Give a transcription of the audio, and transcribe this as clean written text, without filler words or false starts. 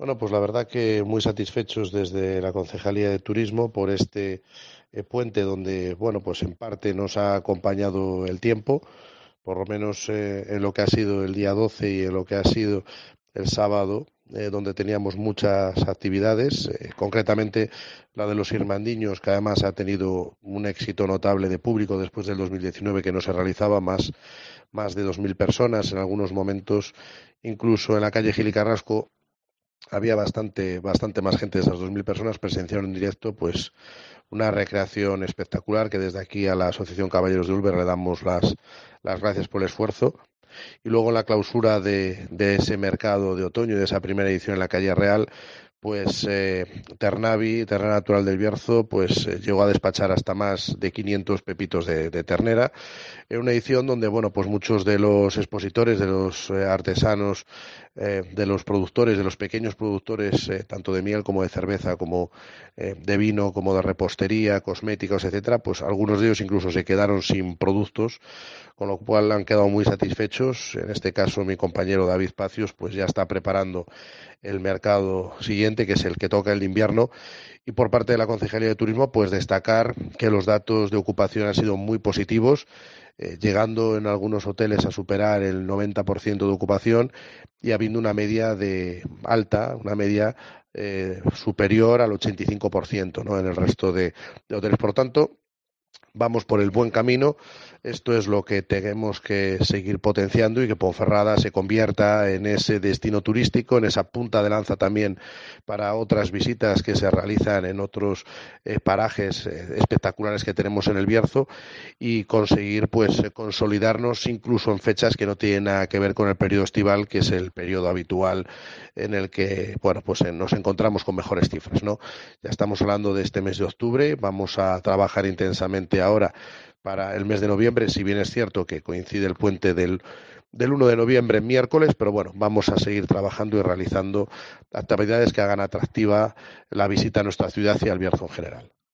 Bueno, pues la verdad que muy satisfechos desde la Concejalía de Turismo por este puente donde, bueno, pues en parte nos ha acompañado el tiempo, por lo menos en lo que ha sido el día 12 y en lo que ha sido el sábado, donde teníamos muchas actividades, concretamente la de los Irmandiños, que además ha tenido un éxito notable de público después del 2019, que no se realizaba más de 2.000 personas en algunos momentos, incluso en la calle Gil y Carrasco había bastante más gente de esas 2.000 personas presenciaron en directo, pues una recreación espectacular que desde aquí a la Asociación Caballeros de Ulver le damos las gracias por el esfuerzo. Y luego en la clausura de ese mercado de otoño, de esa primera edición en la calle Real, pues Ternavi, Ternera Natural del Bierzo, pues llegó a despachar hasta más de 500 pepitos de ternera en una edición donde, bueno, pues muchos de los expositores, de los artesanos, de los productores, de los pequeños productores, tanto de miel como de cerveza, como de vino, como de repostería, cosméticos, etcétera, pues algunos de ellos incluso se quedaron sin productos, con lo cual han quedado muy satisfechos. En este caso, mi compañero David Pacios, pues ya está preparando el mercado siguiente, que es el que toca el invierno, y por parte de la Concejalía de Turismo, pues destacar que los datos de ocupación han sido muy positivos, llegando en algunos hoteles a superar el 90% de ocupación y habiendo una media de alta, una media superior al 85%, ¿no? En el resto de hoteles. Por tanto, vamos por el buen camino. Esto es lo que tenemos que seguir potenciando y que Ponferrada se convierta en ese destino turístico, en esa punta de lanza también para otras visitas que se realizan en otros parajes espectaculares que tenemos en el Bierzo y conseguir pues consolidarnos incluso en fechas que no tienen nada que ver con el periodo estival, que es el periodo habitual en el que bueno pues nos encontramos con mejores cifras, ¿no? Ya estamos hablando de este mes de octubre, vamos a trabajar intensamente ahora para el mes de noviembre, si bien es cierto que coincide el puente del 1 de noviembre, miércoles, pero bueno, vamos a seguir trabajando y realizando actividades que hagan atractiva la visita a nuestra ciudad y al Bierzo en general.